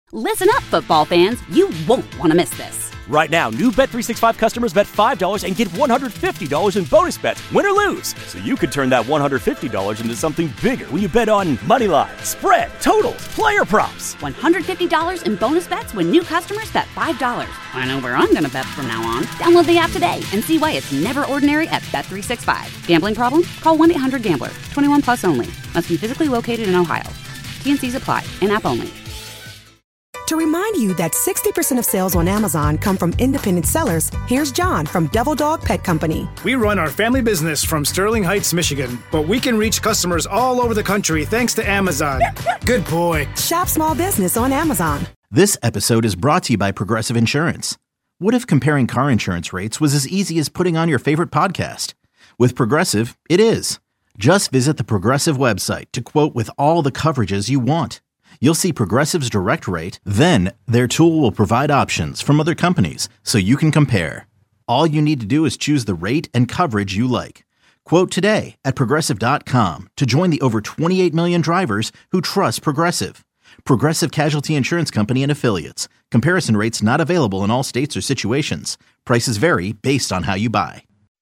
Listen up, football fans. You won't want to miss this. Right now, new Bet365 customers bet $5 and get $150 in bonus bets, win or lose. So you could turn that $150 into something bigger when you bet on money line, spread, totals, player props. $150 in bonus bets when new customers bet $5. I know where I'm going to bet from now on. Download the app today and see why it's never ordinary at Bet365. Gambling problem? Call 1-800-GAMBLER. 21 plus only. Must be physically located in Ohio. T&Cs apply. In-app only. To remind you that 60% of sales on Amazon come from independent sellers, here's John from Devil Dog Pet Company. We run our family business from Sterling Heights, Michigan, but we can reach customers all over the country thanks to Amazon. Good boy. Shop small business on Amazon. This episode is brought to you by Progressive Insurance. What if comparing car insurance rates was as easy as putting on your favorite podcast? With Progressive, it is. Just visit the Progressive website to quote with all the coverages you want. You'll see Progressive's direct rate, then their tool will provide options from other companies so you can compare. All you need to do is choose the rate and coverage you like. Quote today at Progressive.com to join the over 28 million drivers who trust Progressive. Progressive Casualty Insurance Company and Affiliates. Comparison rates not available in all states or situations. Prices vary based on how you buy.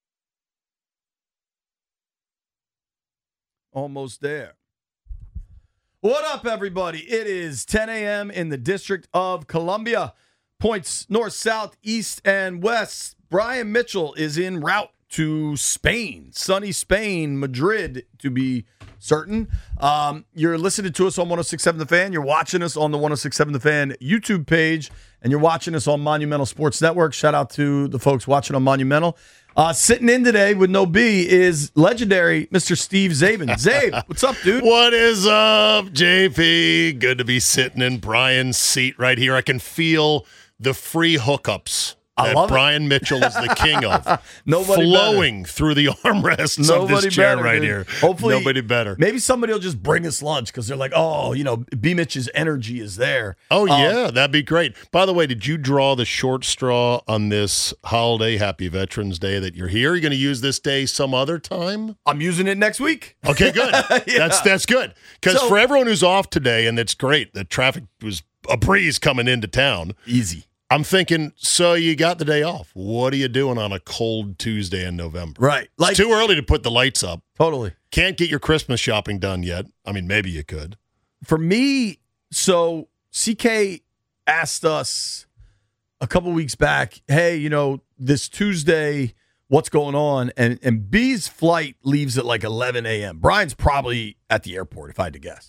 Almost there. What up, everybody? It is 10 a.m. in the District of Columbia. Points north, south, east, and west. Brian Mitchell is en route to Spain, sunny Spain, Madrid, to be certain. You're listening to us on 106.7 The Fan. You're watching us on the 106.7 The Fan YouTube page, and you're watching us on Monumental Sports Network. Shout out to the folks watching on Monumental. Sitting in today with no B is legendary Mr. Steve Zabin. Zabe, what's up, dude? What is up, JP? Good to be sitting in Brian's seat right here. I can feel the free hookups that Brian Mitchell is the king of. Flowing through the armrests of this chair right here. Hopefully, nobody better. Maybe somebody will just bring us lunch because they're like, oh, B. Mitch's energy is there. Oh, yeah, that'd be great. By the way, did you draw the short straw on this holiday, Happy Veterans Day, that you're here? Are you going to use this day some other time? I'm using it next week. Okay, good. Yeah. That's good. Because for everyone who's off today, and it's great, the traffic was a breeze coming into town. Easy. I'm thinking, so you got the day off. What are you doing on a cold Tuesday in November? Right. It's too early to put the lights up. Totally. Can't get your Christmas shopping done yet. I mean, maybe you could. For me, so CK asked us a couple weeks back, hey, this Tuesday, what's going on? And B's flight leaves at like 11 a.m. Brian's probably at the airport, if I had to guess.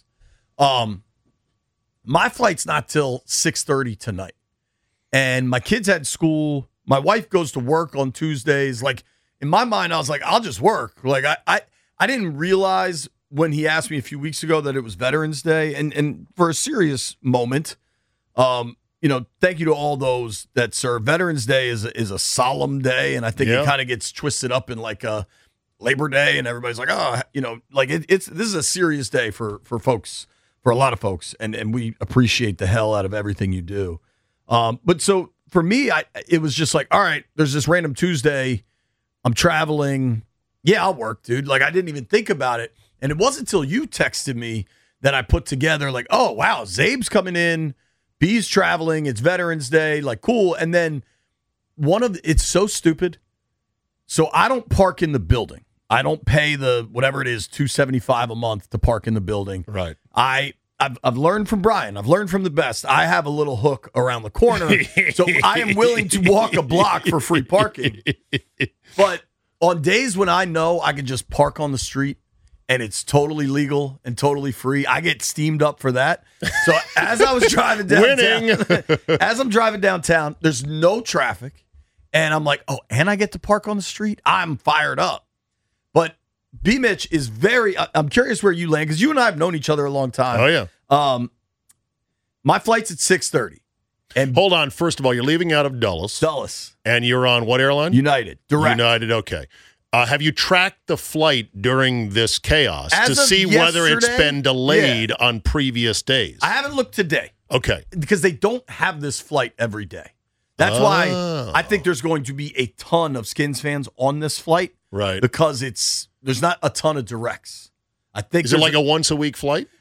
My flight's not till 6:30 tonight. And my kids had school. My wife goes to work on Tuesdays. Like, in my mind, I was like, I'll just work. Like, I didn't realize when he asked me a few weeks ago that it was Veterans Day. And for a serious moment, thank you to all those that serve. Veterans Day is a solemn day, and I think it kind of gets twisted up in like a Labor Day, and everybody's like, this is a serious day for folks, for a lot of folks, and we appreciate the hell out of everything you do. But so for me, it was just like, all right, there's this random Tuesday. I'm traveling. Yeah, I'll work, dude. Like, I didn't even think about it. And it wasn't until you texted me that I put together like, oh, wow, Zabe's coming in. B's traveling. It's Veterans Day. Like, cool. And then it's so stupid. So I don't park in the building. I don't pay the, whatever it is, $275 a month to park in the building. Right. I've learned from Brian. I've learned from the best. I have a little hook around the corner, so I am willing to walk a block for free parking. But on days when I know I can just park on the street and it's totally legal and totally free, I get steamed up for that. So as I was driving downtown, there's no traffic, and I'm like, oh, and I get to park on the street? I'm fired up. But B. Mitch is I'm curious where you land, because you and I have known each other a long time. Oh, yeah. My flight's at 6:30. And hold on. First of all, you're leaving out of Dulles. And you're on what airline? United. Direct. United, okay. Have you tracked the flight during this chaos to see whether it's been delayed on previous days? I haven't looked today. Okay. Because they don't have this flight every day. That's why I think there's going to be a ton of Skins fans on this flight. Right. Because there's not a ton of directs. I think Is it like a once-a-week flight?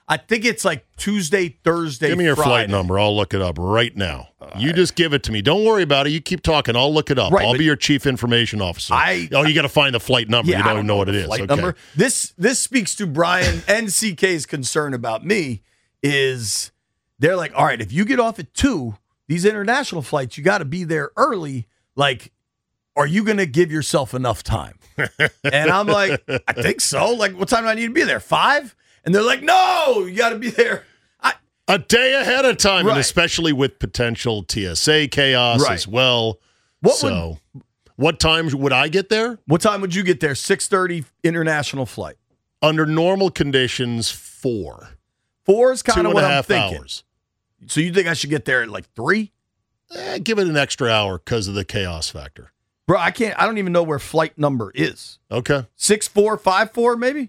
I think it's like Tuesday, Thursday, Give me your Friday. flight number. I'll look it up right now. You just give it to me. Don't worry about it. You keep talking. I'll look it up. Right, I'll be your chief information officer. You got to find the flight number. Yeah, you don't even know what it is. Flight Okay. number. This speaks to Brian and CK's concern about me is they're like, all right, if you get off at 2, these international flights, you got to be there early. Like, are you going to give yourself enough time? And I'm like, I think so. Like, what time do I need to be there? 5? And they're like, no, you got to be there a day ahead of time, right. and especially with potential TSA chaos right. as well. What time would I get there? What time would you get there? 6:30 international flight. Under normal conditions, 4. 4 is kind of what I'm thinking. Hours. So you think I should get there at like 3? Give it an extra hour because of the chaos factor. Bro, I don't even know where flight number is. Okay. 6454 maybe?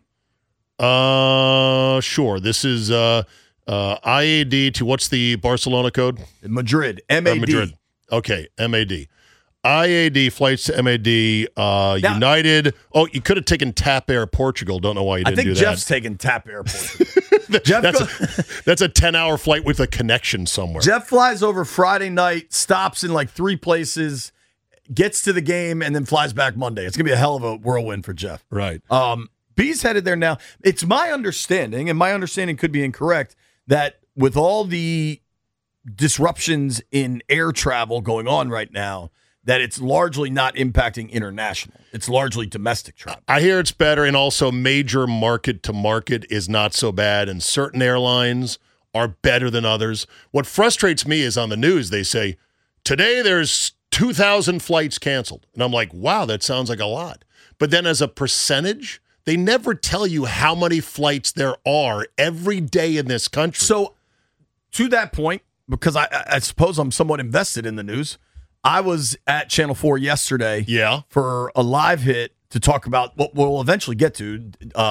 Sure. This is IAD to what's the Barcelona code? Madrid. MAD. Madrid. Okay, MAD. IAD flights to MAD. United. Oh, you could have taken TAP Air Portugal. Don't know why you didn't do that. I think Jeff's taking TAP Air Portugal. That's a 10-hour flight with a connection somewhere. Jeff flies over Friday night, stops in like 3 places, gets to the game, and then flies back Monday. It's going to be a hell of a whirlwind for Jeff. Right. B's headed there now. It's my understanding, and my understanding could be incorrect, that with all the disruptions in air travel going on right now, that it's largely not impacting international. It's largely domestic travel. I hear it's better, and also major market to market is not so bad, and certain airlines are better than others. What frustrates me is on the news, they say, today there's 2,000 flights canceled. And I'm like, wow, that sounds like a lot. But then as a percentage, they never tell you how many flights there are every day in this country. So to that point, because I suppose I'm somewhat invested in the news, I was at Channel 4 yesterday for a live hit to talk about what we'll eventually get to,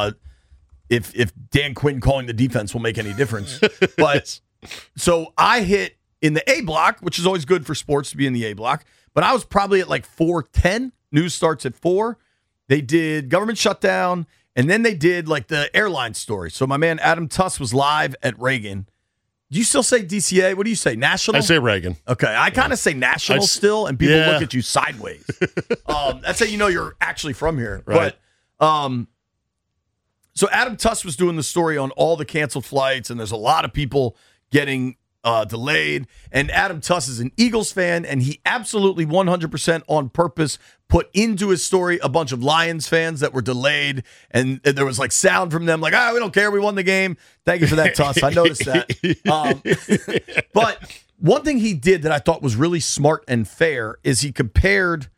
if Dan Quinn calling the defense will make any difference. But so I hit in the A block, which is always good for sports to be in the A block, but I was probably at like 4:10. News starts at 4. They did government shutdown, and then they did like the airline story. So my man Adam Tuss was live at Reagan. Do you still say DCA? What do you say? National? I say Reagan. Okay. I kind of say national still, and people look at you sideways. That's how you know you're actually from here. Right. But so Adam Tuss was doing the story on all the canceled flights, and there's a lot of people getting delayed. And Adam Tuss is an Eagles fan, and he absolutely 100% on purpose put into his story a bunch of Lions fans that were delayed, and there was like sound from them like, we don't care, we won the game. Thank you for that, Tuss. I noticed that. But one thing he did that I thought was really smart and fair is he compared,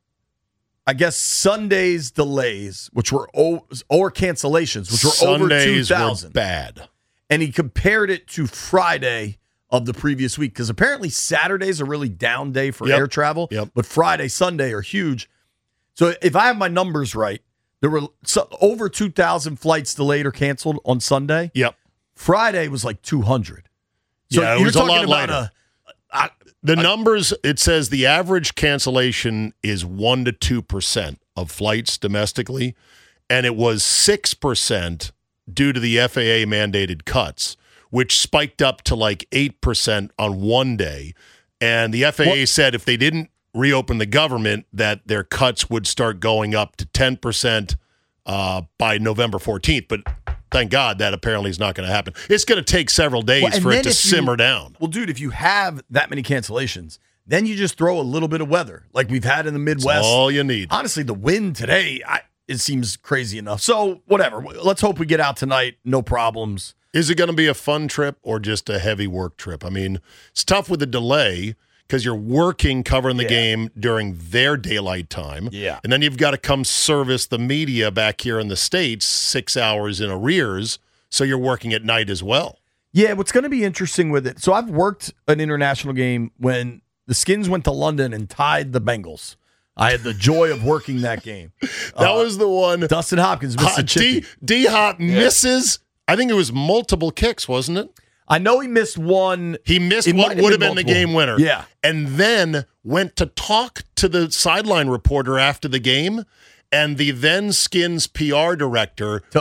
I guess, Sunday's delays, which were or cancellations, which were Sundays over 2,000. were bad. And he compared it to Friday of the previous week, because apparently Saturday's a really down day for air travel, but Friday, Sunday are huge. So if I have my numbers right, there were over 2,000 flights delayed or canceled on Sunday. Yep. Friday was like 200. So it you're was talking a lot about lighter. The numbers, it says the average cancellation is 1 to 2% of flights domestically, and it was 6% due to the FAA mandated cuts, which spiked up to like 8% on one day. And the FAA said if they didn't reopen the government, that their cuts would start going up to 10% by November 14th. But thank God that apparently is not going to happen. It's going to take several days for it to simmer down. Well, dude, if you have that many cancellations, then you just throw a little bit of weather like we've had in the Midwest. That's all you need. Honestly, the wind today, it seems crazy enough. So whatever. Let's hope we get out tonight. No problems. Is it going to be a fun trip or just a heavy work trip? I mean, it's tough with the delay because you're working, covering the game during their daylight time. Yeah. And then you've got to come service the media back here in the States 6 hours in arrears, so you're working at night as well. Yeah, what's going to be interesting with it, so I've worked an international game when the Skins went to London and tied the Bengals. I had the joy of working that game. That was the one. Dustin Hopkins missed a chippy. D-Hop misses. I think it was multiple kicks, wasn't it? I know he missed one. He missed what would have been the game winner. Yeah. And then went to talk to the sideline reporter after the game, and the then Skins PR director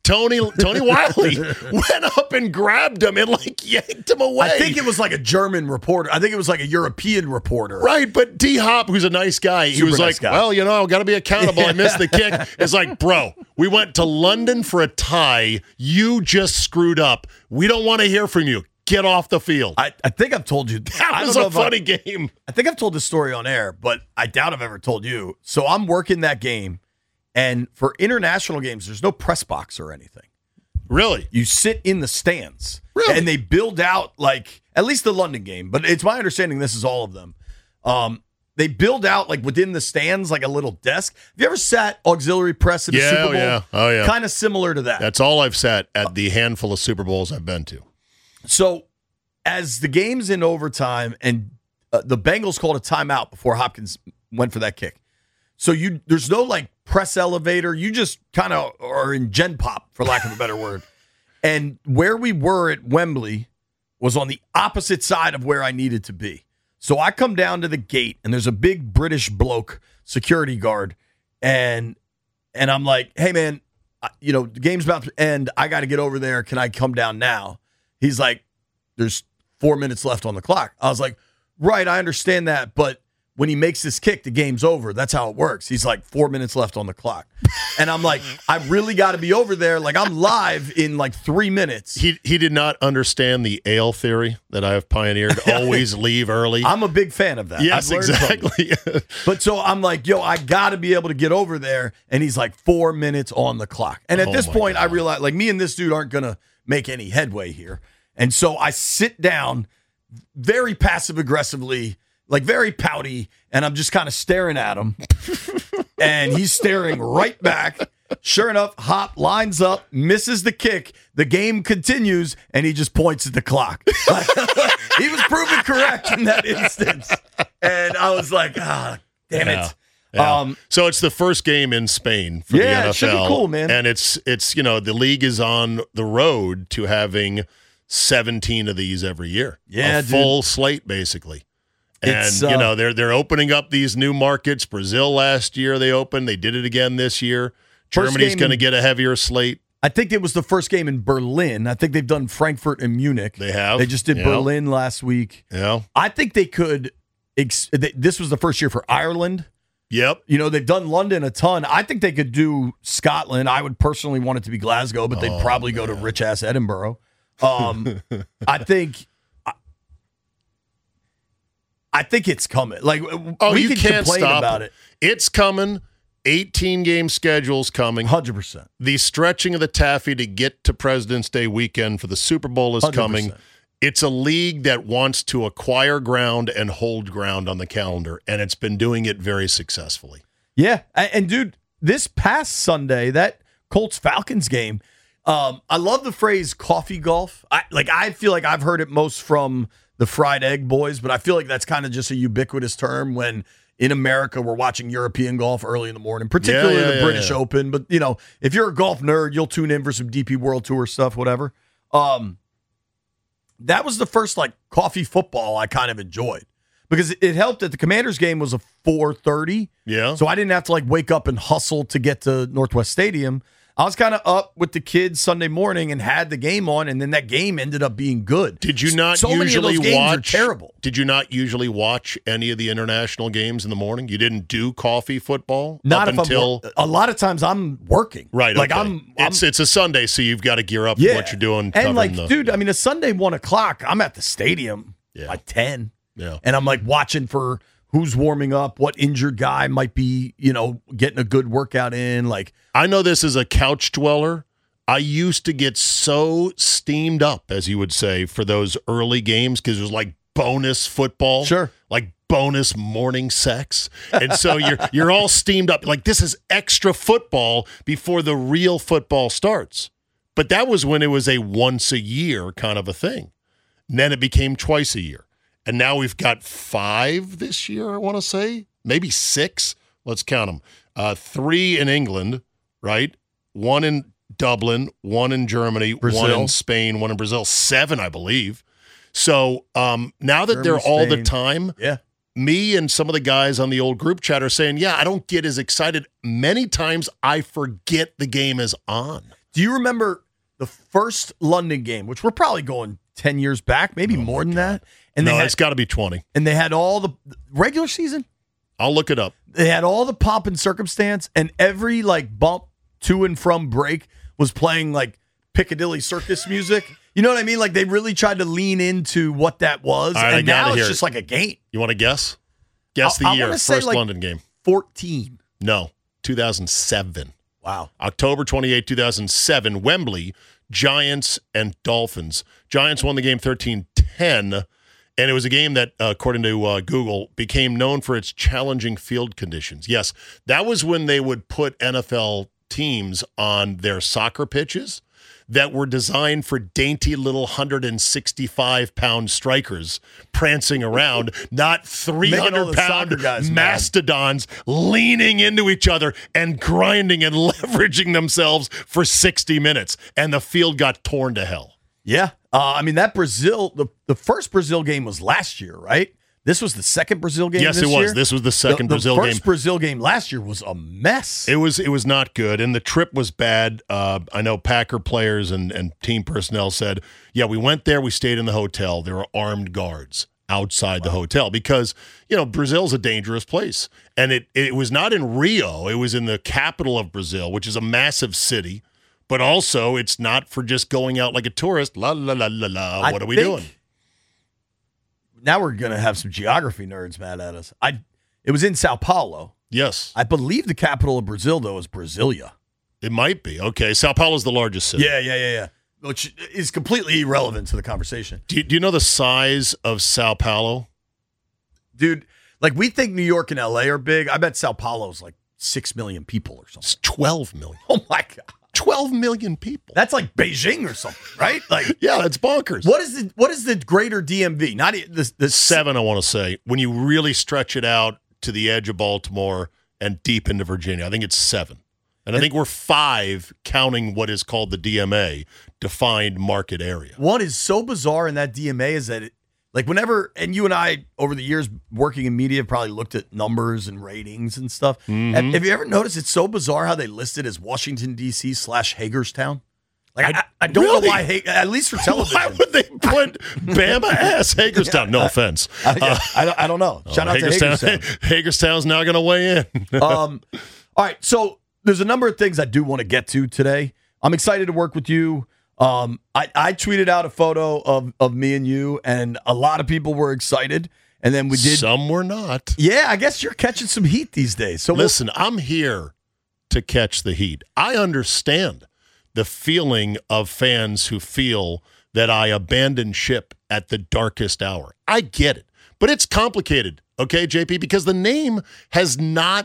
Tony Wiley went up and grabbed him and yanked him away. I think it was like a German reporter. I think it was like a European reporter. Right, but D Hop, who's a nice guy, he was like, well, I've got to be accountable. I missed the kick. It's like, bro, we went to London for a tie. You just screwed up. We don't want to hear from you. Get off the field. I think I've told you. That was a funny game. I think I've told this story on air, but I doubt I've ever told you. So I'm working that game. And for international games, there's no press box or anything. Really? You sit in the stands. Really? And they build out, at least the London game, but it's my understanding this is all of them. They build out, within the stands, a little desk. Have you ever sat auxiliary press at a Super Bowl? Yeah. Oh, yeah. Kind of similar to that. That's all I've sat at the handful of Super Bowls I've been to. So as the game's in overtime and the Bengals called a timeout before Hopkins went for that kick. So there's no press elevator. You just kind of are in Gen Pop, for lack of a better word. And where we were at Wembley was on the opposite side of where I needed to be. So I come down to the gate, and there's a big British bloke, security guard, and I'm like, hey, man, the game's about to end. I got to get over there. Can I come down now? He's like, there's 4 minutes left on the clock. I was like, right, I understand that, but when he makes this kick, the game's over. That's how it works. He's like, 4 minutes left on the clock. And I'm like, I really got to be over there. I'm live in 3 minutes. He did not understand the ale theory that I have pioneered. Always leave early. I'm a big fan of that. Yes, exactly. But so I'm like, I got to be able to get over there. And he's like, 4 minutes on the clock. And at this point, God. I realize me and this dude aren't going to make any headway here. And so I sit down very passive aggressively, very pouty, and I'm just kind of staring at him. And he's staring right back. Sure enough, Hop lines up, misses the kick. The game continues, and he just points at the clock. He was proven correct in that instance. And I was like, damn it. Yeah. So it's the first game in Spain for the NFL. It should be cool, man. And it's the league is on the road to having 17 of these every year. Yeah, a full slate, basically. And, they're opening up these new markets. Brazil last year they opened. They did it again this year. Germany's going to get a heavier slate. I think it was the first game in Berlin. I think they've done Frankfurt and Munich. They have. They just did Berlin last week. Yeah. I think they could. This was the first year for Ireland. Yep. They've done London a ton. I think they could do Scotland. I would personally want it to be Glasgow, but they'd probably go to rich-ass Edinburgh. I think it's coming. We you can can't complain stop about it. It's coming. 18-game schedule's coming. 100%. The stretching of the taffy to get to President's Day weekend for the Super Bowl is 100%. Coming. It's a league that wants to acquire ground and hold ground on the calendar, and it's been doing it very successfully. Yeah, and dude, this past Sunday, that Colts-Falcons game, I love the phrase coffee golf. I feel like I've heard it most from the Fried Egg Boys, but I feel like that's kind of just a ubiquitous term when in America we're watching European golf early in the morning, particularly the British Open. But, if you're a golf nerd, you'll tune in for some DP World Tour stuff, whatever. That was the first, coffee football I kind of enjoyed because it helped that the Commanders game was a 4:30. Yeah. So I didn't have to, wake up and hustle to get to Northwest Stadium. I was kind of up with the kids Sunday morning and had the game on, and then that game ended up being good. Did you not so usually many of those games watch? Are terrible. Did you not usually watch any of the international games in the morning? You didn't do coffee football not up until a lot of times I'm working. Right. Okay. It's a Sunday, so you've got to gear up for what you're doing. And dude, a Sunday 1:00, I'm at the stadium by 10. Yeah. And I'm watching for who's warming up, what injured guy might be, getting a good workout in. I know this is a couch dweller. I used to get so steamed up, as you would say, for those early games because it was bonus football. Sure. Bonus morning sex. And so you're all steamed up. This is extra football before the real football starts. But that was when it was a once a year kind of a thing. And then it became twice a year. And now we've got 5 this year, I want to say. Maybe 6. Let's count them. 3 in England, right? 1 in Dublin, 1 in Germany, Brazil. 1 in Spain, 1 in Brazil. 7, I believe. So now that they're all the time, me and some of the guys on the old group chat are saying, I don't get as excited. Many times I forget the game is on. Do you remember the first London game, which we're probably going 10 years back, maybe more than that? And it's got to be 20. And they had all the regular season? I'll look it up. They had all the pomp and circumstance, and every bump to and from break was playing Piccadilly Circus music. You know what I mean? They really tried to lean into what that was, right, and now it's just a game. You want to guess? Guess the year. First London game. 14. No, 2007. Wow. October 28, 2007, Wembley, Giants and Dolphins. Giants won the game 13-10, and it was a game that, according to Google, became known for its challenging field conditions. Yes, that was when they would put NFL teams on their soccer pitches that were designed for dainty little 165-pound strikers prancing around, not 300-pound mastodons leaning into each other and grinding and leveraging themselves for 60 minutes. And the field got torn to hell. Yeah. That Brazil, the first Brazil game was last year, right? This was the second Brazil game this year? Yes, it was. This was the second Brazil game. The first Brazil game last year was a mess. It was not good, and the trip was bad. I know Packer players and team personnel said, yeah, we went there, we stayed in the hotel. There were armed guards outside the hotel because, Brazil's a dangerous place. And it was not in Rio. It was in the capital of Brazil, which is a massive city. But also, it's not for just going out like a tourist. La, la, la, la, la. What are we doing? Now we're going to have some geography nerds mad at us. It was in Sao Paulo. Yes. I believe the capital of Brazil, though, is Brasilia. It might be. Okay. Sao Paulo is the largest city. Yeah. Which is completely irrelevant to the conversation. Do you know the size of Sao Paulo? Dude, we think New York and L.A. are big. I bet Sao Paulo's 6 million people or something. It's 12 million. Oh, my God. 12 million people. That's like Beijing or something, right? Yeah, that's bonkers. What is the greater DMV? Not the 7, I want to say. When you really stretch it out to the edge of Baltimore and deep into Virginia, I think it's 7. And I think we're 5 counting what is called the DMA, defined market area. What is so bizarre in that DMA is that whenever, and you and I, over the years working in media, have probably looked at numbers and ratings and stuff. Mm-hmm. Have you ever noticed it's so bizarre how they list it as Washington, D.C. / Hagerstown? I don't know why, at least for television. Why would they put Bama ass Hagerstown? No offense. I don't know. Shout out to Hagerstown. Hagerstown's now going to weigh in. All right, so there's a number of things I do want to get to today. I'm excited to work with you. I tweeted out a photo of me and you, and a lot of people were excited. And then we did. Some were not. Yeah, I guess you're catching some heat these days. So listen, I'm here to catch the heat. I understand the feeling of fans who feel that I abandoned ship at the darkest hour. I get it, but it's complicated. Okay, JP, because the name has not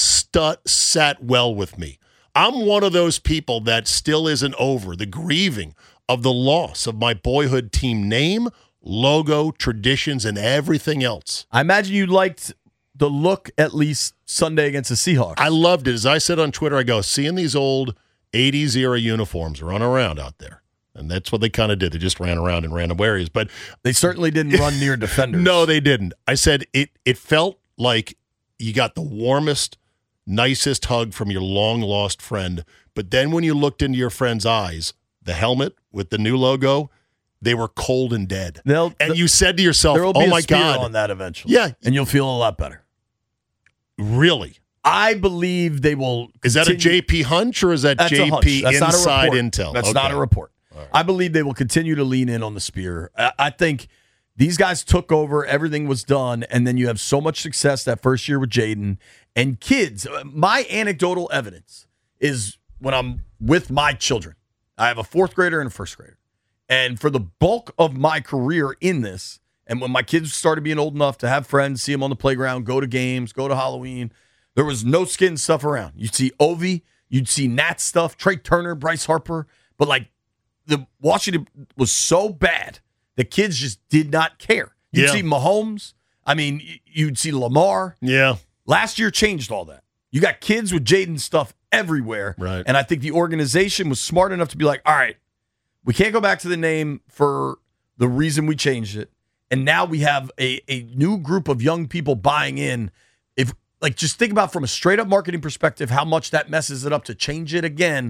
sat well with me. I'm one of those people that still isn't over the grieving of the loss of my boyhood team name, logo, traditions, and everything else. I imagine you liked the look at least Sunday against the Seahawks. I loved it. As I said on Twitter, I go, seeing these old 80s era uniforms run around out there. And that's what they kind of did. They just ran around in random areas. But they certainly didn't run near defenders. No, they didn't. I said it felt like you got the warmest, nicest hug from your long-lost friend. But then when you looked into your friend's eyes, the helmet with the new logo, they were cold and dead. You said to yourself, oh, my God. On that eventually. Yeah. And you'll feel a lot better. Really? I believe they will continue. Is that a JP hunch or is that JP inside intel? That's not a report. Right. I believe they will continue to lean in on the spear. I think these guys took over. Everything was done. And then you have so much success that first year with Jaden. And kids, my anecdotal evidence is when I'm with my children. I have a 4th grader and a 1st grader. And for the bulk of my career in this, and when my kids started being old enough to have friends, see them on the playground, go to games, go to Halloween, there was no skin stuff around. You'd see Ovi, you'd see Nat stuff, Trey Turner, Bryce Harper. But the Washington was so bad, the kids just did not care. You'd see Mahomes. I mean, you'd see Lamar. Yeah. Last year changed all that. You got kids with Jaden stuff everywhere. Right. And I think the organization was smart enough to be like, all right, we can't go back to the name for the reason we changed it. And now we have a new group of young people buying in. If just think about from a straight up marketing perspective, how much that messes it up to change it again.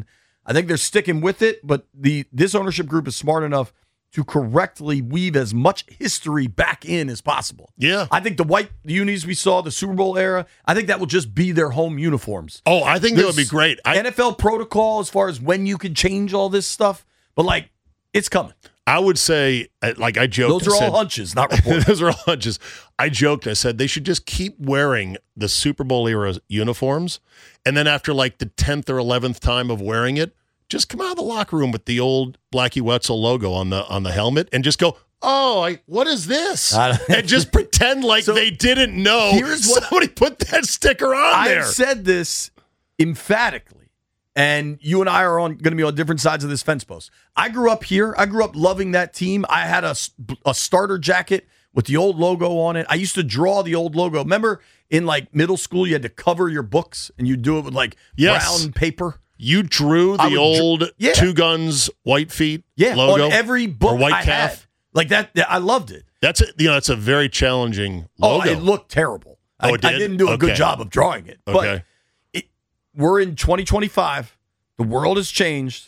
I think they're sticking with it, but this ownership group is smart enough to correctly weave as much history back in as possible. Yeah. I think the white unis we saw, the Super Bowl era, I think that will just be their home uniforms. Oh, I think that would be great. NFL protocol as far as when you can change all this stuff, but like, it's coming. I would say, like I joked. Those are all hunches, not reports. Those are all hunches. I joked. I said they should just keep wearing the Super Bowl era uniforms, and then after like the 10th or 11th time of wearing it, just come out of the locker room with the old Blackie Wetzel logo on the helmet and just go, what is this? And just pretend like they didn't know somebody put that sticker on there. I've said this emphatically, and you and I are going to be on different sides of this fence post. I grew up here. I grew up loving that team. I had a starter jacket with the old logo on it. I used to draw the old logo. Remember in like middle school, you had to cover your books and you do it with like brown paper. You drew the old Two Guns White Feet logo on every book or white I calf. had. Like that, I loved it. That's a very challenging logo. Oh, it looked terrible. I didn't do a good job of drawing it. Okay. But we're in 2025. The world has changed.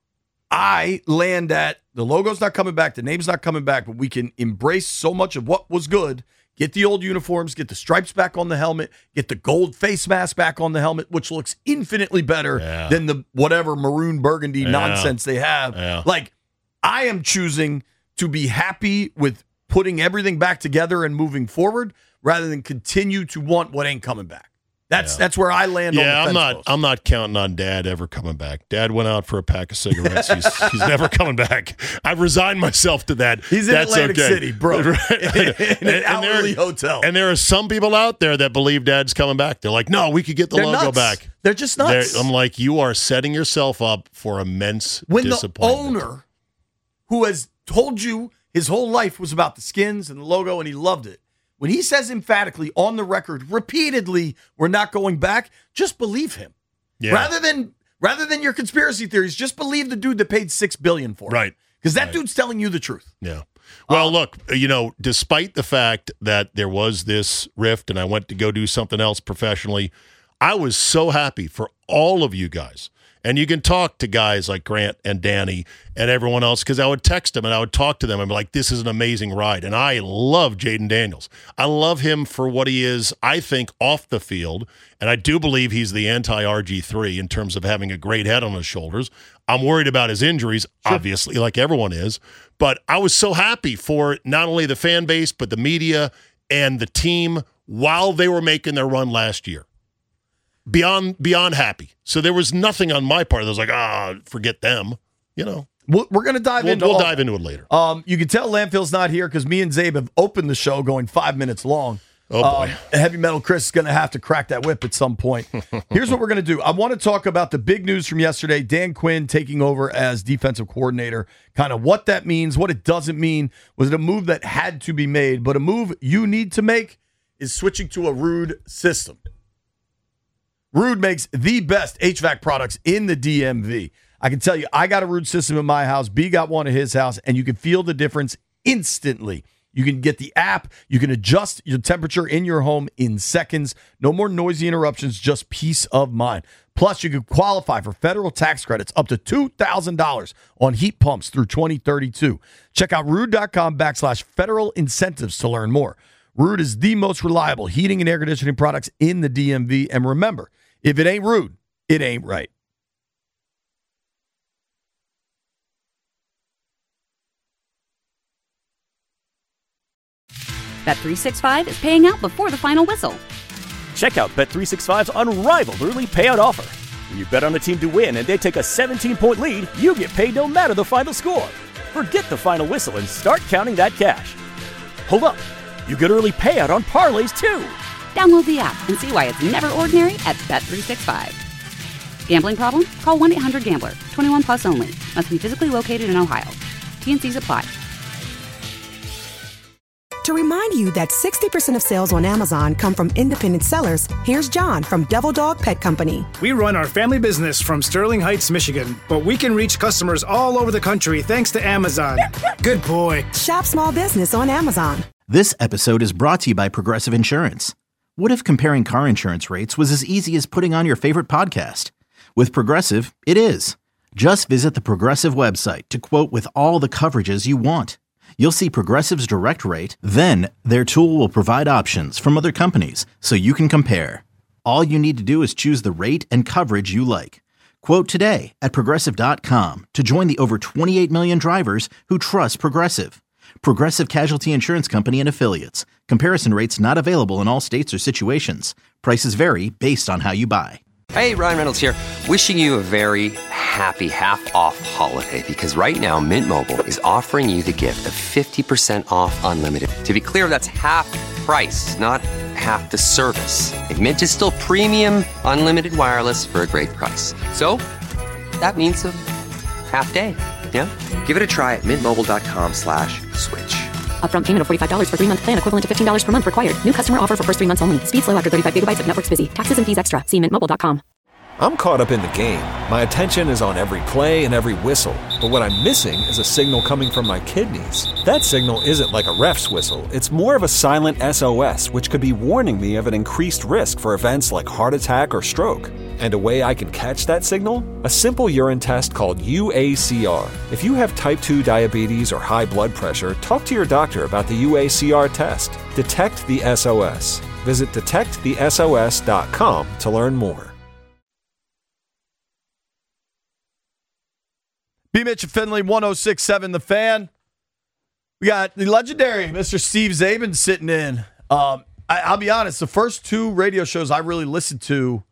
I land at the logo's not coming back, the name's not coming back, but we can embrace so much of what was good. Get the old uniforms, get the stripes back on the helmet, get the gold face mask back on the helmet, which looks infinitely better than the whatever maroon burgundy nonsense they have. Yeah. Like, I am choosing to be happy with putting everything back together and moving forward rather than continue to want what ain't coming back. That's where I land on the fence post. I'm not counting on Dad ever coming back. Dad went out for a pack of cigarettes. He's never coming back. I've resigned myself to that. He's in Atlantic City, bro. In an hourly hotel. And there are some people out there that believe Dad's coming back. They're like, no, we could get the logo back. They're just nuts. I'm like, you are setting yourself up for immense disappointment. When the owner who has told you his whole life was about the skins and the logo and he loved it, when he says emphatically on the record, repeatedly, we're not going back, just believe him. Yeah. Rather than your conspiracy theories, just believe the dude that paid $6 billion for it. Right. Because that dude's telling you the truth. Yeah. Well, look, despite the fact that there was this rift and I went to go do something else professionally, I was so happy for all of you guys. And you can talk to guys like Grant and Danny and everyone else because I would text them and I would talk to them and be like, this is an amazing ride. And I love Jaden Daniels. I love him for what he is, I think, off the field. And I do believe he's the anti-RG3 in terms of having a great head on his shoulders. I'm worried about his injuries, obviously, like everyone is. But I was so happy for not only the fan base, but the media and the team while they were making their run last year. Beyond happy. So there was nothing on my part that was like, forget them. We're going to dive into We'll dive into it later. You can tell Landfill's not here because me and Zabe have opened the show going 5 minutes long. Oh, boy. Heavy Metal Chris is going to have to crack that whip at some point. Here's what we're going to do. I want to talk about the big news from yesterday, Dan Quinn taking over as defensive coordinator, kind of what that means, what it doesn't mean. Was it a move that had to be made? But a move you need to make is switching to a Ruud system. Ruud makes the best HVAC products in the DMV. I can tell you, I got a Ruud system in my house. B got one at his house, and you can feel the difference instantly. You can get the app. You can adjust your temperature in your home in seconds. No more noisy interruptions, just peace of mind. Plus, you can qualify for federal tax credits up to $2,000 on heat pumps through 2032. Check out Ruud.com/federal incentives to learn more. Ruud is the most reliable heating and air conditioning products in the DMV. And remember, if it ain't Ruud, it ain't right. Bet365 is paying out before the final whistle. Check out Bet365's unrivaled early payout offer. When you bet on a team to win and they take a 17-point lead, you get paid no matter the final score. Forget the final whistle and start counting that cash. Hold up. You get early payout on parlays, too. Download the app and see why it's never ordinary at Bet365. Gambling problem? Call 1-800-GAMBLER. 21 plus only. Must be physically located in Ohio. T&Cs apply. To remind you that 60% of sales on Amazon come from independent sellers, here's John from Devil Dog Pet Company. We run our family business from Sterling Heights, Michigan, but we can reach customers all over the country thanks to Amazon. Good boy. Shop small business on Amazon. This episode is brought to you by Progressive Insurance. What if comparing car insurance rates was as easy as putting on your favorite podcast? With Progressive, it is. Just visit the Progressive website to quote with all the coverages you want. You'll see Progressive's direct rate, then their tool will provide options from other companies so you can compare. All you need to do is choose the rate and coverage you like. Quote today at Progressive.com to join the over 28 million drivers who trust Progressive. Progressive Casualty Insurance Company and Affiliates. Comparison rates not available in all states or situations. Prices vary based on how you buy. Hey, Ryan Reynolds here. Wishing you a very happy half-off holiday because right now Mint Mobile is offering you the gift of 50% off unlimited. To be clear, that's half price, not half the service. And Mint is still premium unlimited wireless for a great price. So that means a half day. Yeah? Give it a try at mintmobile.com/switch. Upfront payment of $45 for 3-month plan equivalent to $15 per month required. New customer offer for first 3 months only. Speed slow after 35 gigabytes if network's busy. Taxes and fees extra. See mintmobile.com. I'm caught up in the game. My attention is on every play and every whistle. But what I'm missing is a signal coming from my kidneys. That signal isn't like a ref's whistle. It's more of a silent SOS, which could be warning me of an increased risk for events like heart attack or stroke. And a way I can catch that signal? A simple urine test called UACR. If you have type 2 diabetes or high blood pressure, talk to your doctor about the UACR test. Detect the SOS. Visit detectthesos.com to learn more. B. Mitch and Finley, 106.7 The Fan. We got the legendary Mr. Steve Zabin sitting in. I'll be honest, the first 2 radio shows I really listened to,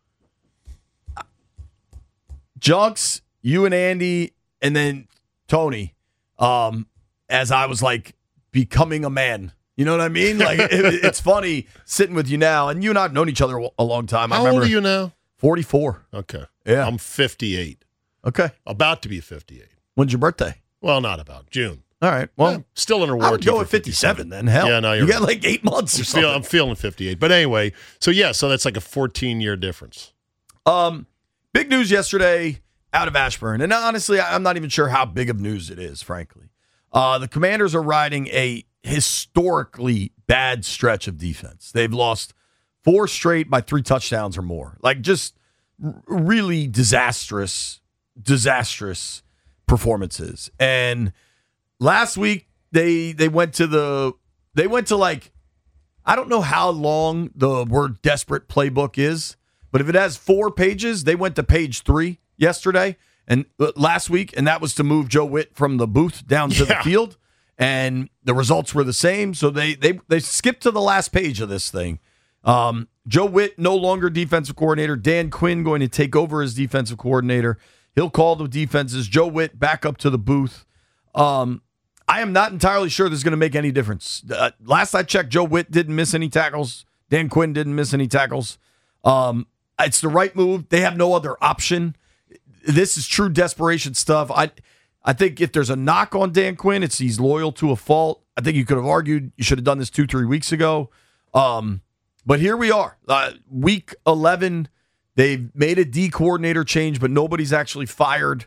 Junks, you and Andy, and then Tony, as I was like becoming a man. You know what I mean? Like it's funny sitting with you now, and you and I have known each other a long time. How old are you now? 44. Okay. Yeah. I'm 58. Okay. About to be 58. When's your birthday? Well, not about. June. All right. Well, yeah, still in a warranty. I would go with 57 then. Hell. Yeah, no, you got like 8 months or something. I'm feeling 58. But anyway, so that's like a 14-year difference. Big news yesterday out of Ashburn. And honestly, I'm not even sure how big of news it is, frankly. The Commanders are riding a historically bad stretch of defense. They've lost 4 straight by 3 touchdowns or more. Like just really disastrous performances. And last week they went to like, I don't know how long the word desperate playbook is, but if it has 4 pages, they went to page 3 yesterday and last week, and that was to move Joe Witt from the booth down to the field. And the results were the same. So they skipped to the last page of this thing. Joe Witt, no longer defensive coordinator. Dan Quinn going to take over as defensive coordinator. He'll call the defenses. Joe Witt back up to the booth. I am not entirely sure this is going to make any difference. Last I checked, Joe Witt didn't miss any tackles. Dan Quinn didn't miss any tackles. It's the right move. They have no other option. This is true desperation stuff. I think if there's a knock on Dan Quinn, it's he's loyal to a fault. I think you could have argued you should have done this 2-3 weeks ago. But here we are. Week 11, they've made a D coordinator change, but nobody's actually fired.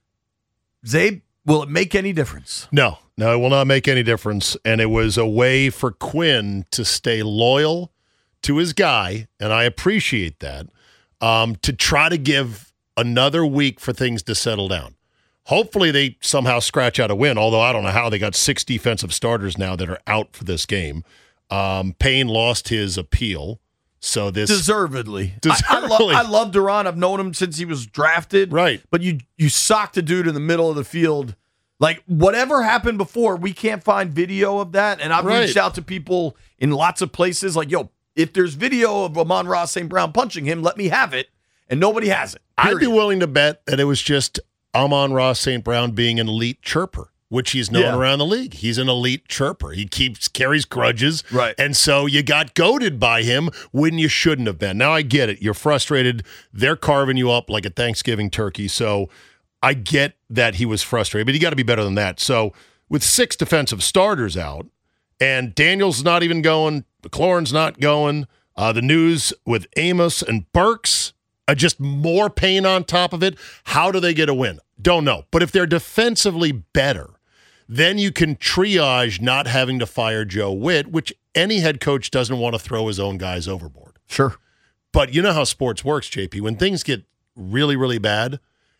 Zabe, will it make any difference? No, it will not make any difference. And it was a way for Quinn to stay loyal to his guy, and I appreciate that, to try to give another week for things to settle down. Hopefully they somehow scratch out a win, although I don't know how. They got 6 defensive starters now that are out for this game. Payne lost his appeal. So this deservedly. I love Duran. I've known him since he was drafted. Right. But you socked a dude in the middle of the field. Like, whatever happened before, we can't find video of that. And I've reached out to people in lots of places like, yo, if there's video of Amon-Ra St. Brown punching him, let me have it. And nobody has it. Period. I'd be willing to bet that it was just Amon-Ra St. Brown being an elite chirper, which he's known around the league. He's an elite chirper. He carries grudges. Right. And so you got goaded by him when you shouldn't have been. Now I get it. You're frustrated. They're carving you up like a Thanksgiving turkey. So I get that he was frustrated, but you got to be better than that. So with 6 defensive starters out, and Daniels not even going, McLaurin's not going, the news with Amos and Burks, just more pain on top of it. How do they get a win? Don't know. But if they're defensively better, then you can triage not having to fire Joe Witt, which any head coach doesn't want to throw his own guys overboard. Sure. But you know how sports works, JP. When things get really, really bad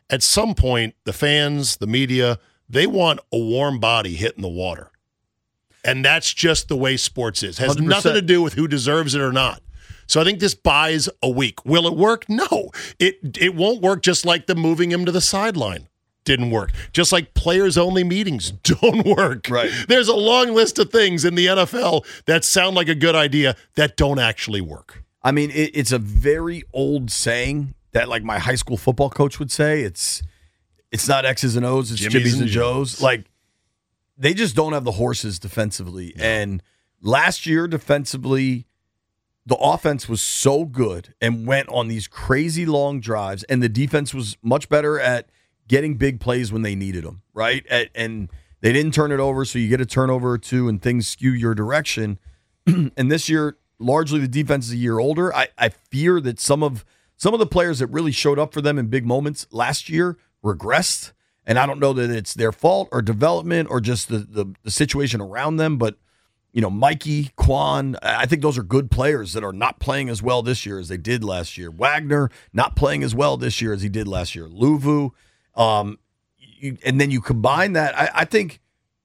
At some point, the fans, the media, they want a warm body hitting the water. And that's just the way sports is. It has 100%. Nothing to do with who deserves it or not. So I think this buys a week. Will it work? No. It won't work, just like the moving him to the sideline didn't work. Just like players-only meetings don't work. Right. There's a long list of things in the NFL that sound like a good idea that don't actually work. I mean, it's a very old saying that like my high school football coach would say. It's not X's and O's, it's Jimmy's and Joe's. Like, they just don't have the horses defensively. Yeah. And last year, defensively, the offense was so good and went on these crazy long drives, and the defense was much better at getting big plays when they needed them, right? And they didn't turn it over, so you get a turnover or two and things skew your direction. And this year, largely the defense is a year older. I fear that some of the players that really showed up for them in big moments last year regressed. And I don't know that it's their fault or development or just the situation around them, but Mikey, Quan, I think those are good players that are not playing as well this year as they did last year. Wagner, not playing as well this year as he did last year. Luvu. And then you combine that. I think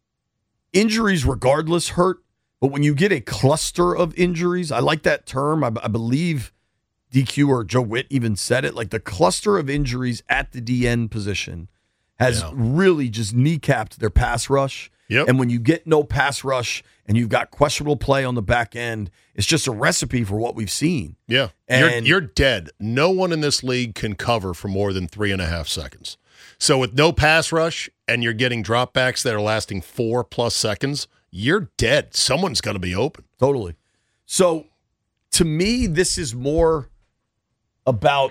injuries regardless hurt, but when you get a cluster of injuries, I like that term. I believe DQ or Joe Witt even said it, like the cluster of injuries at the DN position has really just kneecapped their pass rush. Yep. And when you get no pass rush and you've got questionable play on the back end, it's just a recipe for what we've seen. Yeah. And you're dead. No one in this league can cover for more than 3.5 seconds. So with no pass rush and you're getting dropbacks that are lasting 4+ seconds, you're dead. Someone's going to be open. Totally. So to me, this is more about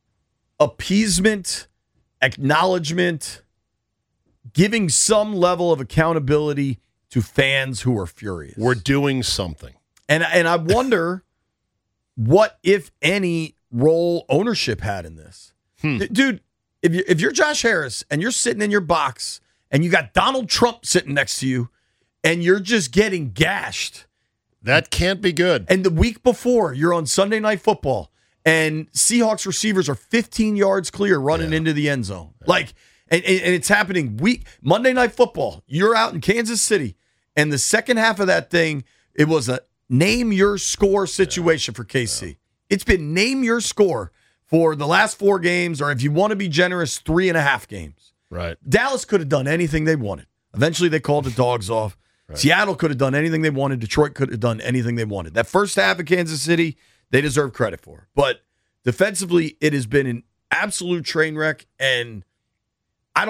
appeasement, acknowledgement, giving some level of accountability to fans who are furious. We're doing something. And I wonder what, if any, role ownership had in this. Dude, if you're Josh Harris and you're sitting in your box and you got Donald Trump sitting next to you and you're just getting gashed. That can't be good. And the week before, you're on Sunday Night Football and Seahawks receivers are 15 yards clear running into the end zone. Like, and it's happening Monday Night Football. You're out in Kansas City, and the second half of that thing, it was a name your score situation for KC. Yeah. It's been name your score for the last 4 games, or if you want to be generous, 3.5 games. Right. Dallas could have done anything they wanted. Eventually, they called the dogs off. Right. Seattle could have done anything they wanted. Detroit could have done anything they wanted. That first half of Kansas City, they deserve credit for. But defensively, it has been an absolute train wreck, and I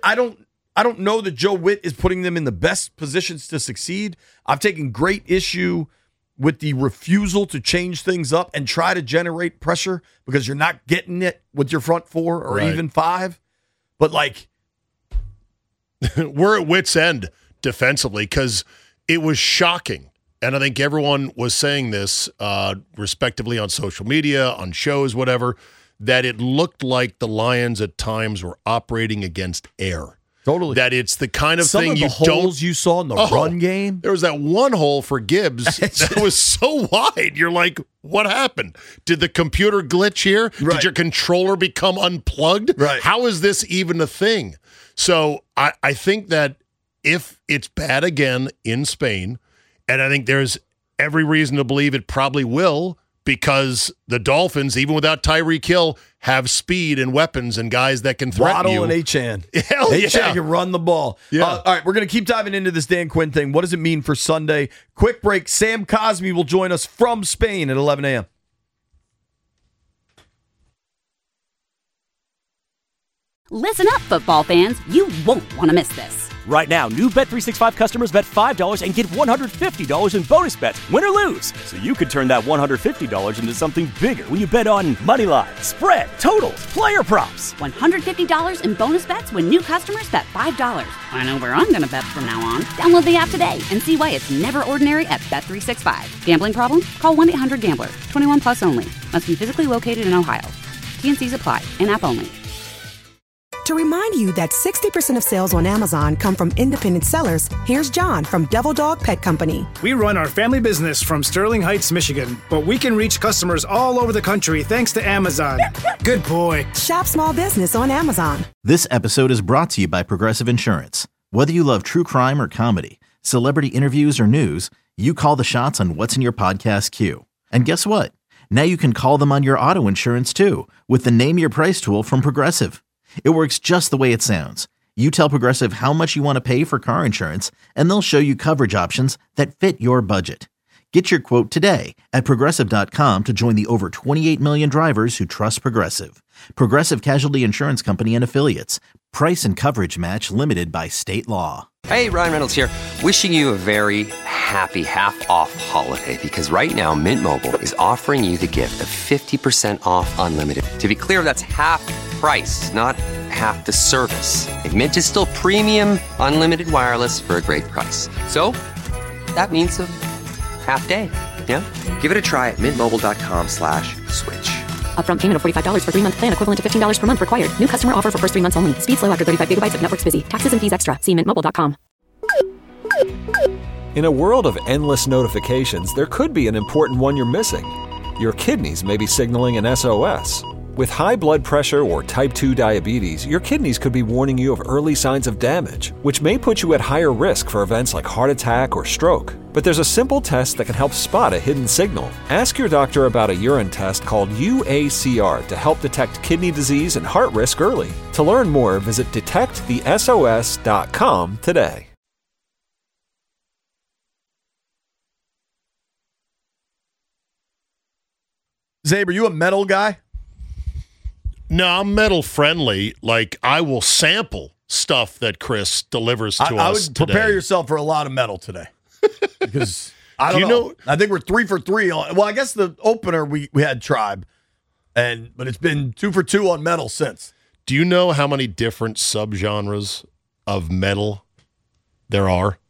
don't know that Joe Witt is putting them in the best positions to succeed. I've taken great issue with the refusal to change things up and try to generate pressure because you're not getting it with your front 4 or even 5. But like, we're at wit's end defensively because it was shocking. And I think everyone was saying this respectively on social media, on shows, whatever, that it looked like the Lions at times were operating against air. Totally. That it's the kind of thing you holes you saw in the run game. There was that one hole for Gibbs that was so wide. You're like, what happened? Did the computer glitch here? Right. Did your controller become unplugged? Right. How is this even a thing? So I think that if it's bad again in Spain, and I think there's every reason to believe it probably will, because the Dolphins, even without Tyreek Hill, have speed and weapons and guys that can threaten Waddle you. and Achane. Hell yeah. Achane can run the ball. Yeah. All right, we're going to keep diving into this Dan Quinn thing. What does it mean for Sunday? Quick break. Sam Cosmi will join us from Spain at 11 a.m. Listen up, football fans. You won't want to miss this. Right now, new Bet365 customers bet $5 and get $150 in bonus bets, win or lose. So you could turn that $150 into something bigger when you bet on moneyline, spread, totals, player props. $150 in bonus bets when new customers bet $5. I know where I'm going to bet from now on. Download the app today and see why it's never ordinary at Bet365. Gambling problem? Call 1-800-GAMBLER. 21 plus only. Must be physically located in Ohio. T&Cs apply. In-app only. To remind you that 60% of sales on Amazon come from independent sellers, here's John from Devil Dog Pet Company. We run our family business from Sterling Heights, Michigan, but we can reach customers all over the country thanks to Amazon. Good boy. Shop small business on Amazon. This episode is brought to you by Progressive Insurance. Whether you love true crime or comedy, celebrity interviews or news, you call the shots on what's in your podcast queue. And guess what? Now you can call them on your auto insurance too with the Name Your Price tool from Progressive. It works just the way it sounds. You tell Progressive how much you want to pay for car insurance, and they'll show you coverage options that fit your budget. Get your quote today at Progressive.com to join the over 28 million drivers who trust Progressive. Progressive Casualty Insurance Company and Affiliates. Price and coverage match limited by state law. Hey, Ryan Reynolds here. Wishing you a very happy half-off holiday because right now Mint Mobile is offering you the gift of 50% off unlimited. To be clear, that's half price, not half the service. And Mint is still premium unlimited wireless for a great price. So that means a half day. Yeah? Give it a try at mintmobile.com/switch. Upfront payment of $45 for 3-month plan equivalent to $15 per month required. New customer offer for first 3 months only. Speed slow after 35 gigabytes if network's busy. Taxes and fees extra. See mintmobile.com. In a world of endless notifications, there could be an important one you're missing. Your kidneys may be signaling an SOS. With high blood pressure or type 2 diabetes, your kidneys could be warning you of early signs of damage, which may put you at higher risk for events like heart attack or stroke. But there's a simple test that can help spot a hidden signal. Ask your doctor about a urine test called UACR to help detect kidney disease and heart risk early. To learn more, visit detectthesos.com today. Zabe, are you a metal guy? No, I'm metal friendly. Like, I will sample stuff that Chris delivers to us I would today. prepare yourself for a lot of metal today. Because, I don't know. I think we're 3 for 3 on. Well, I guess the opener we had Tribe, but it's been 2 for 2 on metal since. Do you know how many different subgenres of metal there are?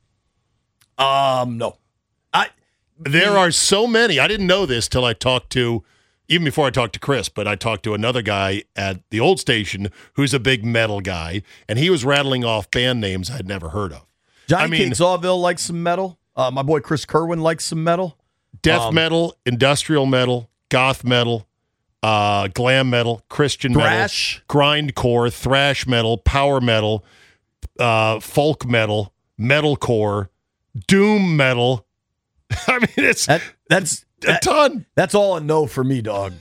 No. There are so many. I didn't know this till I talked to, even before I talked to Chris, but I talked to another guy at the old station who's a big metal guy, and he was rattling off band names I'd never heard of. Johnny King Sawville likes some metal. My boy Chris Kerwin likes some metal. Death metal, industrial metal, goth metal, glam metal, Christian thrash, metal, grindcore, thrash metal, power metal, folk metal, metalcore, doom metal. I mean, that's a ton. That's all a no for me, dog.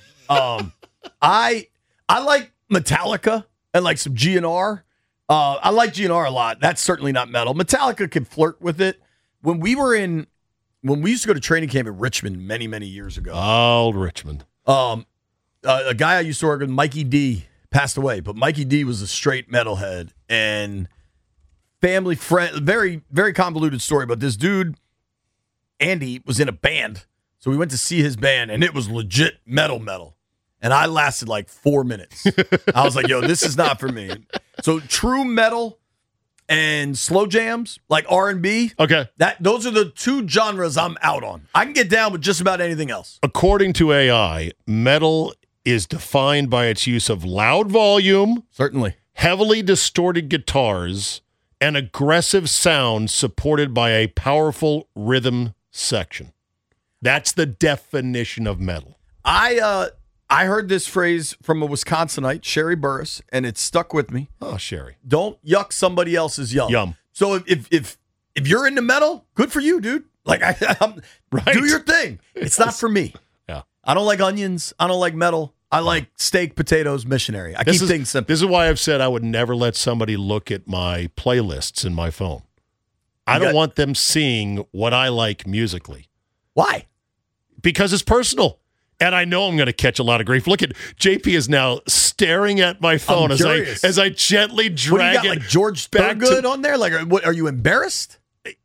I like Metallica and like some GNR. I like GNR a lot. That's certainly not metal. Metallica can flirt with it. When we used to go to training camp in Richmond many, many years ago. Old Richmond. A guy I used to work with, Mikey D, passed away, but Mikey D was a straight metalhead and family friend. Very, very convoluted story, but this dude, Andy, was in a band. So we went to see his band, and it was legit metal. And I lasted like 4 minutes. I was like, yo, this is not for me. So true metal and slow jams, like R&B. Okay. Those are the 2 genres I'm out on. I can get down with just about anything else. According to AI, metal is defined by its use of loud volume, certainly, heavily distorted guitars, and aggressive sound supported by a powerful rhythm section. That's the definition of metal. I heard this phrase from a Wisconsinite, Sherry Burris, and it stuck with me. Oh, Sherry. Don't yuck somebody else's yum. So if you're into metal, good for you, dude. Like, right. Do your thing. It's not for me. Yeah. I don't like onions. I don't like metal. I like steak, potatoes, missionary. I keep things simple. This is why I've said I would never let somebody look at my playlists in my phone. I don't want them seeing what I like musically. Why? Because it's personal. And I know I'm going to catch a lot of grief. Look at JP is now staring at my phone as I gently drag what do you got, like George Thorogood on there? Like, are you embarrassed?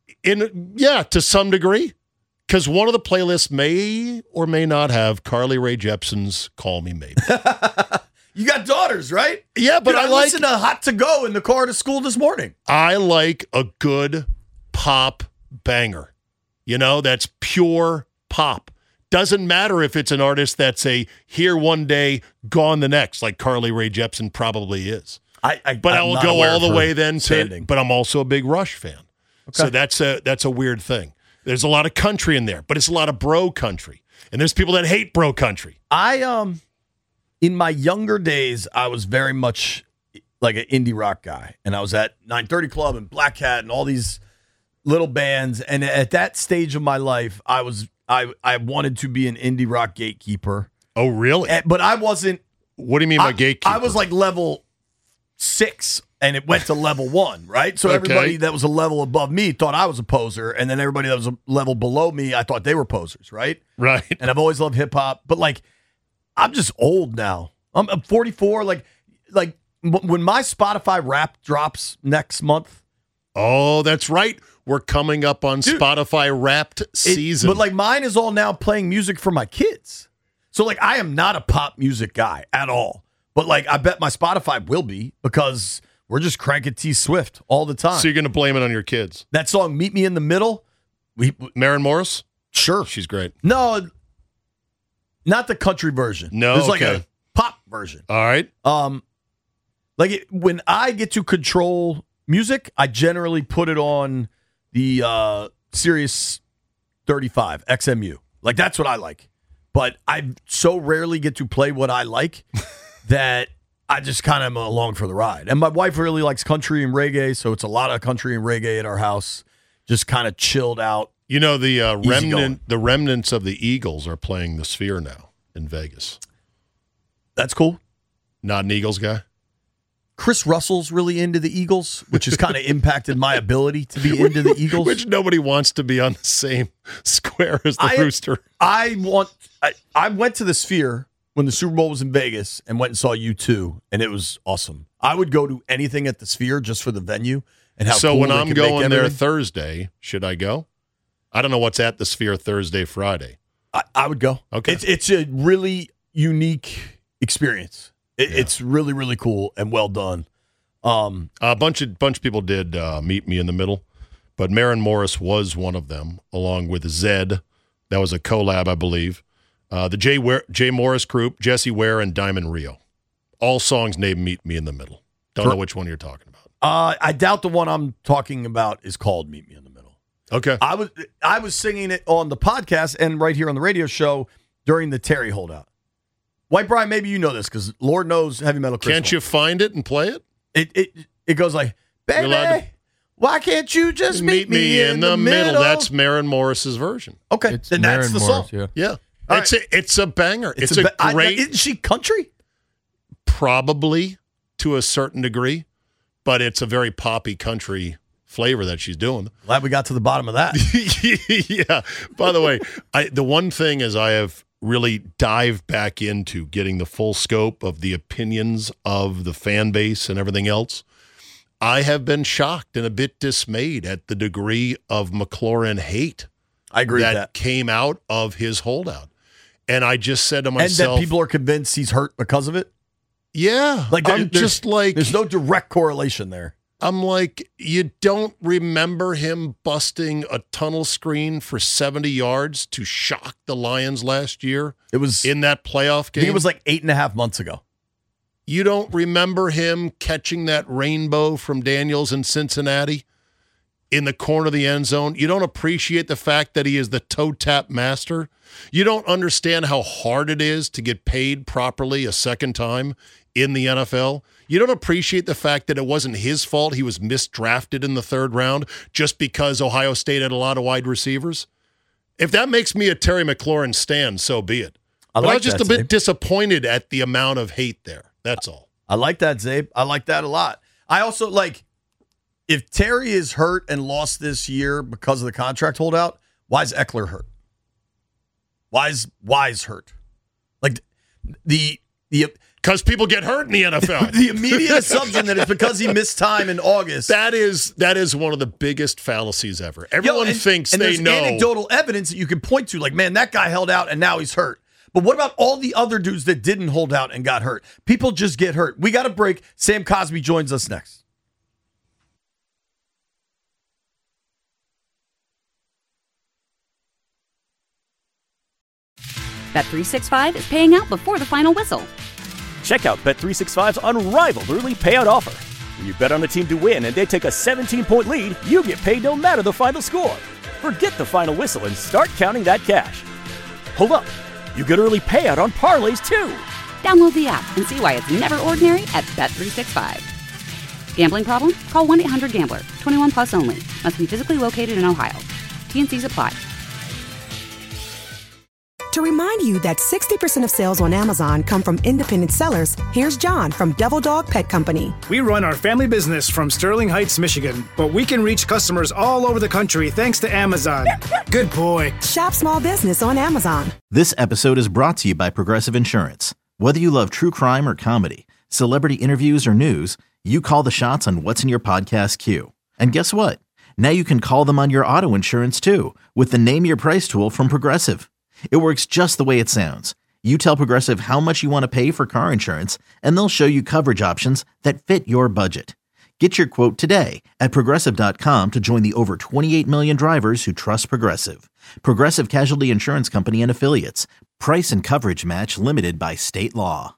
To some degree. Because one of the playlists may or may not have Carly Rae Jepsen's "Call Me Maybe." You got daughters, right? Yeah, but I listened to Hot to Go in the car to school this morning. I like a good pop banger. You know, that's pure pop. Doesn't matter if it's an artist that's a here one day, gone the next, like Carly Rae Jepsen probably is. But I will go all the way then to. But I'm also a big Rush fan, so that's a weird thing. There's a lot of country in there, but it's a lot of bro country, and there's people that hate bro country. In my younger days, I was very much like an indie rock guy, and I was at 930 Club and Black Hat and all these little bands. And at that stage of my life, I wanted to be an indie rock gatekeeper. Oh, really? But I wasn't. What do you mean by gatekeeper? I was like level 6, and it went to level 1, right? So everybody that was a level above me thought I was a poser, and then everybody that was a level below me, I thought they were posers, right? Right. And I've always loved hip hop, but like, I'm just old now. I'm 44. Like when my Spotify Wrapped drops next month. Oh, that's right. We're coming up on Spotify Wrapped season. But like mine is all now playing music for my kids. So like I am not a pop music guy at all. But like I bet my Spotify will be because we're just cranking T Swift all the time. So you're going to blame it on your kids. That song, Meet Me in the Middle. Maren Morris? Sure. She's great. No, not the country version. No, there's like a pop version. All right. When I get to control music, I generally put it on the Sirius 35 XMU. Like that's what I like. But I so rarely get to play what I like that I just kind of am along for the ride. And my wife really likes country and reggae, so it's a lot of country and reggae at our house. Just kind of chilled out. You know, the remnants of the Eagles are playing the Sphere now in Vegas. That's cool. Not an Eagles guy? Chris Russell's really into the Eagles, which has kind of impacted my ability to be into the Eagles. Which nobody wants to be on the same square as the Rooster. I went to the Sphere when the Super Bowl was in Vegas and went and saw U2, and it was awesome. I would go to anything at the Sphere just for the venue and how. So cool when I'm going there Thursday, should I go? I don't know what's at the Sphere Thursday, Friday. I would go. Okay, it's a really unique experience. It's really, really cool and well done. A bunch of people did Meet Me in the Middle, but Maren Morris was one of them, along with Zed. That was a collab, I believe. The Jay Morris Group, Jesse Ware, and Diamond Rio. All songs named Meet Me in the Middle. Don't know which one you're talking about. I doubt the one I'm talking about is called Meet Me in the Middle. Okay. I was singing it on the podcast and right here on the radio show during the Terry holdout. White Brian, maybe you know this because Lord knows Heavy Metal Crystal. Can't you find it and play it? It goes like, baby, why can't you just meet me in the middle? That's Maren Morris's version. Okay, then that's the song. Yeah. It's a banger. It's a great. Isn't she country? Probably to a certain degree, but it's a very poppy country flavor that she's doing. Glad we got to the bottom of that. Yeah. By the way, the one thing is I have really dived back into getting the full scope of the opinions of the fan base and everything else. I have been shocked and a bit dismayed at the degree of McLaurin hate. I agree with that came out of his holdout. And I just said to myself, and that people are convinced he's hurt because of it. Yeah. Like there's no direct correlation there. I'm like, you don't remember him busting a tunnel screen for 70 yards to shock the Lions last year? It was in that playoff game. I think it was like 8.5 months ago. You don't remember him catching that rainbow from Daniels in Cincinnati in the corner of the end zone? You don't appreciate the fact that he is the toe tap master? You don't understand how hard it is to get paid properly a second time in the NFL? You don't appreciate the fact that it wasn't his fault he was misdrafted in the third round just because Ohio State had a lot of wide receivers? If that makes me a Terry McLaurin stan, so be it. I was just a bit disappointed at the amount of hate there. That's all. I like that, Zabe. I like that a lot. I also like, if Terry is hurt and lost this year because of the contract holdout, why is Eckler hurt? Why is hurt? Like the because people get hurt in the NFL. The immediate assumption that it's because he missed time in August. That is one of the biggest fallacies ever. Everyone thinks they know. There's anecdotal evidence that you can point to, like, man, that guy held out and now he's hurt. But what about all the other dudes that didn't hold out and got hurt? People just get hurt. We got a break. Sam Cosby joins us next. Bet365 is paying out before the final whistle. Check out Bet365's unrivaled early payout offer. When you bet on a team to win and they take a 17-point lead, you get paid no matter the final score. Forget the final whistle and start counting that cash. Hold up. You get early payout on parlays, too. Download the app and see why it's never ordinary at Bet365. Gambling problem? Call 1-800-GAMBLER. 21 plus only. Must be physically located in Ohio. T&Cs apply. To remind you that 60% of sales on Amazon come from independent sellers, here's John from Devil Dog Pet Company. We run our family business from Sterling Heights, Michigan, but we can reach customers all over the country thanks to Amazon. Good boy. Shop small business on Amazon. This episode is brought to you by Progressive Insurance. Whether you love true crime or comedy, celebrity interviews or news, you call the shots on what's in your podcast queue. And guess what? Now you can call them on your auto insurance too with the Name Your Price tool from Progressive. It works just the way it sounds. You tell Progressive how much you want to pay for car insurance, and they'll show you coverage options that fit your budget. Get your quote today at Progressive.com to join the over 28 million drivers who trust Progressive. Progressive Casualty Insurance Company and Affiliates. Price and coverage match limited by state law.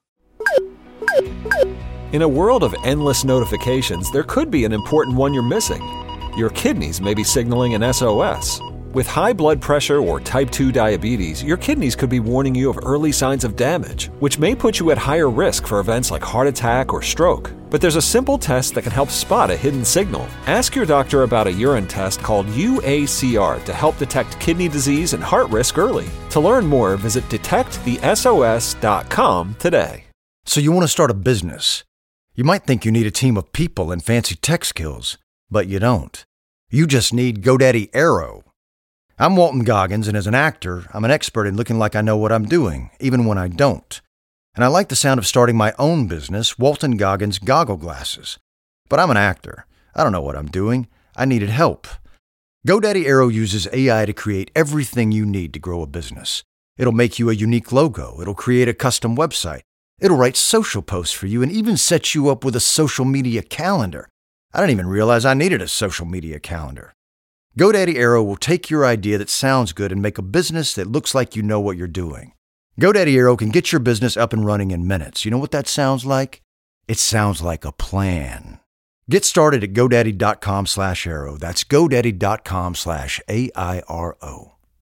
In a world of endless notifications, there could be an important one you're missing. Your kidneys may be signaling an SOS. With high blood pressure or type 2 diabetes, your kidneys could be warning you of early signs of damage, which may put you at higher risk for events like heart attack or stroke. But there's a simple test that can help spot a hidden signal. Ask your doctor about a urine test called UACR to help detect kidney disease and heart risk early. To learn more, visit detectthesos.com today. So you want to start a business. You might think you need a team of people and fancy tech skills, but you don't. You just need GoDaddy Aero. I'm Walton Goggins, and as an actor, I'm an expert in looking like I know what I'm doing, even when I don't. And I like the sound of starting my own business, Walton Goggins Goggle Glasses. But I'm an actor. I don't know what I'm doing. I needed help. GoDaddy Aero uses AI to create everything you need to grow a business. It'll make you a unique logo. It'll create a custom website. It'll write social posts for you and even set you up with a social media calendar. I didn't even realize I needed a social media calendar. GoDaddy Aero will take your idea that sounds good and make a business that looks like you know what you're doing. GoDaddy Aero can get your business up and running in minutes. You know what that sounds like? It sounds like a plan. Get started at GoDaddy.com/Aero. That's GoDaddy.com/AIRO.